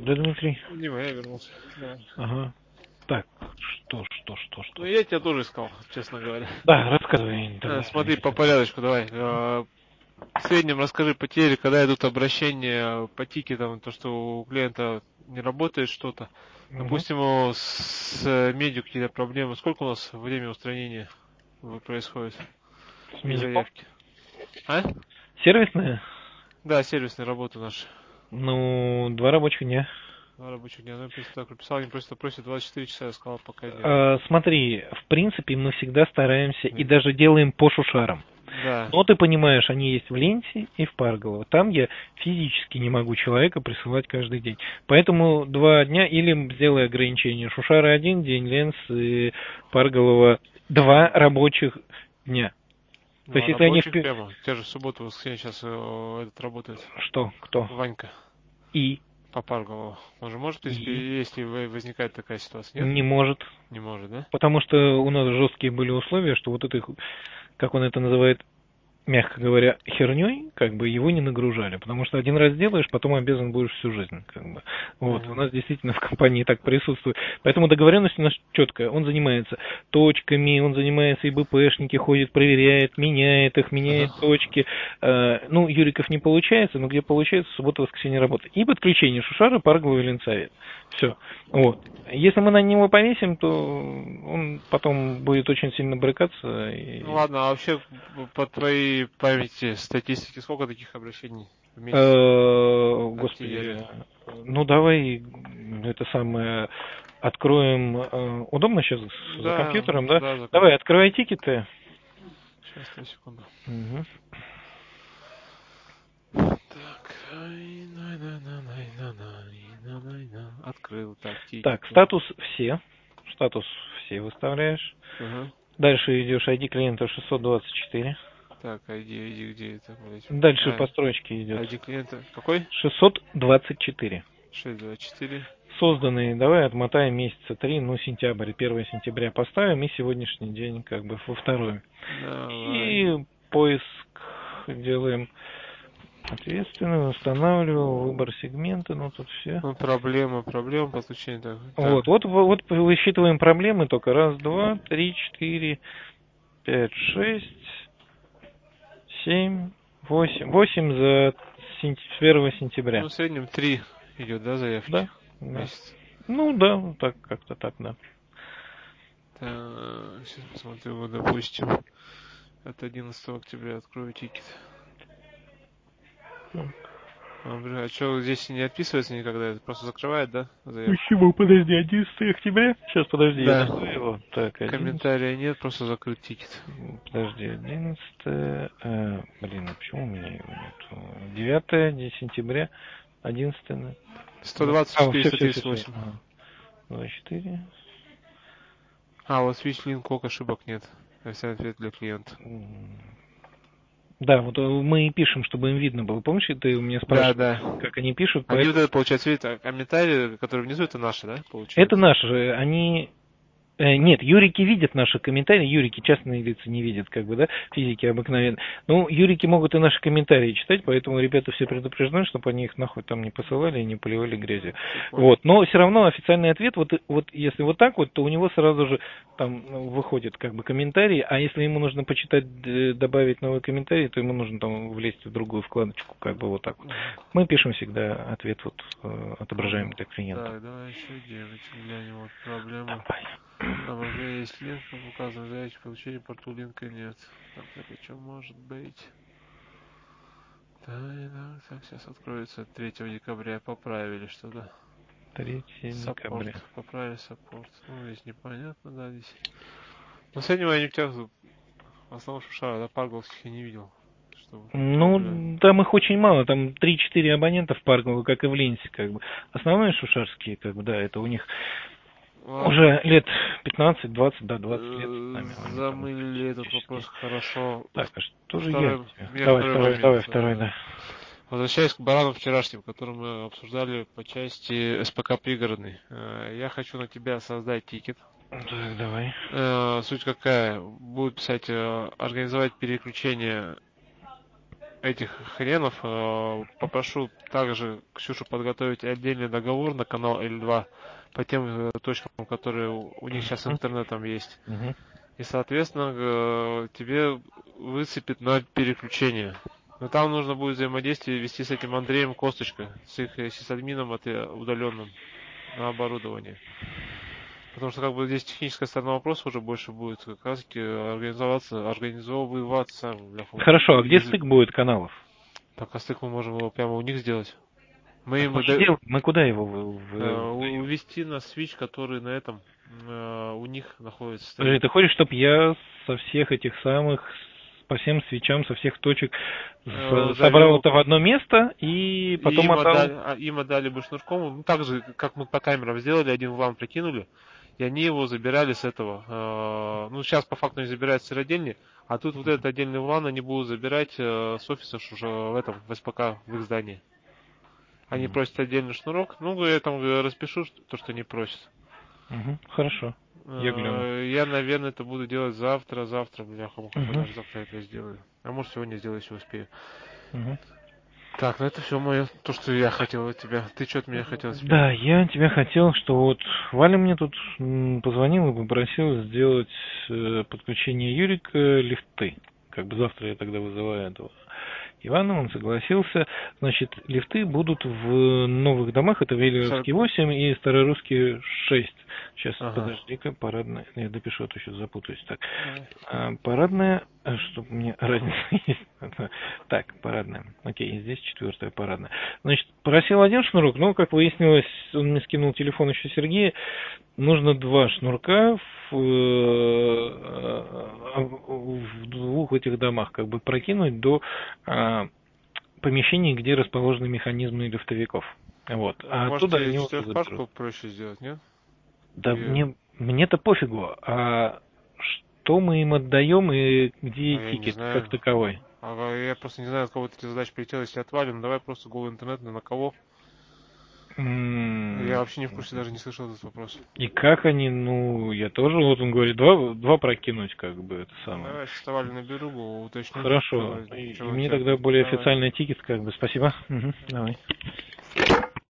да, Дмитрий? Дима, я вернулся. Давай. Ага. Так, что? Ну, я тебя тоже искал, честно говоря. Да, рассказывай. Давай. Смотри, по порядочку, давай. В среднем расскажи потери, когда идут обращения по тикетам, то, что у клиента не работает что-то. Допустим, с медью какие-то проблемы. Сколько у нас время устранения происходит С их медиком? заявки? А? Сервисная? Да, сервисные работы наши. Ну, 2 рабочих дня. 2 рабочих дня. Ну, я так написал, они просто просят 24 часа, я сказал, пока нет. Смотри, в принципе, мы всегда стараемся и даже делаем по шушарам. Да. Но ты понимаешь, они есть в Ленте и в Парголово. Там я физически не могу человека присылать каждый день. Поэтому 2 дня или сделай ограничение. Шушара 1 день, Ленс и Парголово 2 рабочих дня. То есть, если они Рабочих прямо. Те же субботу, воскресенье сейчас этот работает. Что? Кто? Ванька. И? По Парголову. Он же может, если возникает такая ситуация, нет? Не может. Не может, да? Потому что у нас жесткие были условия, что вот это, как он это называет, мягко говоря, херней, как бы его не нагружали, потому что один раз делаешь, потом обязан будешь всю жизнь, как бы. Вот, у нас действительно в компании так присутствует. Поэтому договоренность у нас четкая. Он занимается точками, он занимается и БПшники, ходит, проверяет, меняет их, меняет точки. Ну, Юриков не получается, но где получается, суббота, воскресенье работает. И подключение Шушара, Парголова и Ленсовет. Все. Вот. Если мы на него повесим, то он потом будет очень сильно брыкаться. Ну ладно, а вообще по твоей памяти, статистики, сколько таких обращений в месяц? Господи, ну давай это самое откроем. Удобно сейчас за компьютером, да? Да, Давай, открывай тикеты. Сейчас, 3 секунды. Угу. Так, открыл, так, тикеты. Так, статус все. Статус все выставляешь. Дальше идешь ID клиента 624. Так, ID где это, блядь? Дальше по строчке идет. ID клиента какой? 624. 624. Созданные, давай отмотаем месяца 3, ну, сентябрь, 1 сентября поставим, и сегодняшний день как бы во второй. И поиск делаем ответственно, устанавливал, выбор сегмента, ну, тут все. Ну, проблема, подключения. Так. Вот высчитываем проблемы только. 1, 2, 3, 4, 5, 6, 7, 8. 8 за 1 сентября. Ну, в среднем 3 идет, да, заявки? Да. Месяц. Ну да, так как-то так, да. Так, сейчас посмотрю, вот, допустим, от 11 октября открою тикет. А что, здесь не отписывается никогда? Это просто закрывает, да? Заявку? Почему? Подожди, 11 октября? Сейчас, подожди, да. я найду его. Так, 11... Комментария нет, просто закрыт тикет. Подожди, 11... блин, а почему у меня его нет? 9 сентября, 11... 124, 138. 24. Вот switch link, ок, ошибок нет. Официальный ответ для клиента. Да, вот мы и пишем, чтобы им видно было. Помнишь, ты у меня спрашивал, как они пишут? Они вот это, получается, видят, комментарии, которые внизу, это наши, да, получается? Это наши, они... Нет, юрики видят наши комментарии, юрики частные лица не видят, как бы, да, физики обыкновенно. Ну, юрики могут и наши комментарии читать, поэтому ребята все предупреждены, чтобы они их нахуй там не посылали и не поливали грязью. Вот, но все равно официальный ответ, вот если вот так вот, то у него сразу же там выходит как бы комментарий, а если ему нужно почитать, добавить новый комментарий, то ему нужно там влезть в другую вкладочку, как бы вот так вот. Мы пишем всегда ответ вот отображаем для клиента. Так, давай еще 9, глянем вот проблему. Там уже есть линк, указан заявки получения, порту линка нет. Так, это что может быть? Так, сейчас откроется 3 декабря, поправили что-то. 3 декабря. Поправили саппорт. Ну, здесь непонятно, да, здесь. Но сегодня я не тебя в основном Шушара, да, парговских я не видел. Ну, там их очень мало, там 3-4 абонента в Паргово, как и в Ленсе, как бы. Основные шушарские, как бы, да, это у них уже лет 15, 20, да, 20 лет. Замылили этот вопрос хорошо. Так, а что же я? Давай, второй, да. Возвращаясь к баранам вчерашним, которые мы обсуждали по части СПК пригородный. Я хочу на тебя создать тикет. Так, давай. Суть какая? Будет писать, организовать переключение этих хренов, попрошу также Ксюшу подготовить отдельный договор на канал L2 по тем точкам, которые у них сейчас интернетом есть. И, соответственно, тебе высыпет на переключение. Но там нужно будет взаимодействие вести с этим Андреем Косточкой, с их сисадмином удаленным на оборудовании. Потому что как бы здесь техническая сторона вопроса уже больше будет как раз таки организовываться. Хорошо, а где стык будет каналов? Так, а стык мы можем его прямо у них сделать. Мы куда его увести на свич, который на этом у них находится. Подожди, ты хочешь, чтобы я со всех этих самых, по всем свечам, со всех точек собрал это в одно место и потом им отдали бы шнурком, ну так же, как мы по камерам сделали, один в лан прикинули, и они его забирали с этого. Ну, сейчас по факту не забирают с сыродельни, а тут вот этот отдельный лан они будут забирать с офиса уже в СПК, в их здании. Они просят отдельный шнурок, ну, я там распишу то, что они просят. Хорошо. Я, наверное, это буду делать завтра, бляха-муха, завтра это сделаю. А может, сегодня сделаю, если успею. Так, ну это все мое, то, что я хотел от тебя. Ты что от меня хотел? Да, я тебя хотел, что вот Валя мне тут позвонил и попросил сделать подключение Юрика лифты. Как бы завтра я тогда вызываю этого Ивана, он согласился. Значит, лифты будут в новых домах, это Велеровский 8 и Старорусский 6. Сейчас, подожди-ка, парадная, я допишу, а то сейчас запутаюсь. Так, парадная, чтобы мне разница есть. Так, парадная. Окей, здесь 4-я парадная. Значит, просил один шнурок, но, как выяснилось, он мне скинул телефон еще Сергея, нужно 2 шнурка в 2 этих домах, как бы прокинуть до помещений, где расположены механизмы лифтовиков. Вот. Может, оттуда они четырехпашку проще сделать, нет? Да мне-то пофигу. А что мы им отдаем и где тикет как таковой? Я просто не знаю, от кого эти задачи прилетели, если отвалим, давай просто голый интернет, на кого? Я вообще не в курсе, даже не слышал этот вопрос. И как они, я тоже, вот он говорит, два прокинуть, как бы, это самое. Давай, вставали наберу, уточню. Хорошо, и мне тогда более официальный тикет, как бы, спасибо. Давай.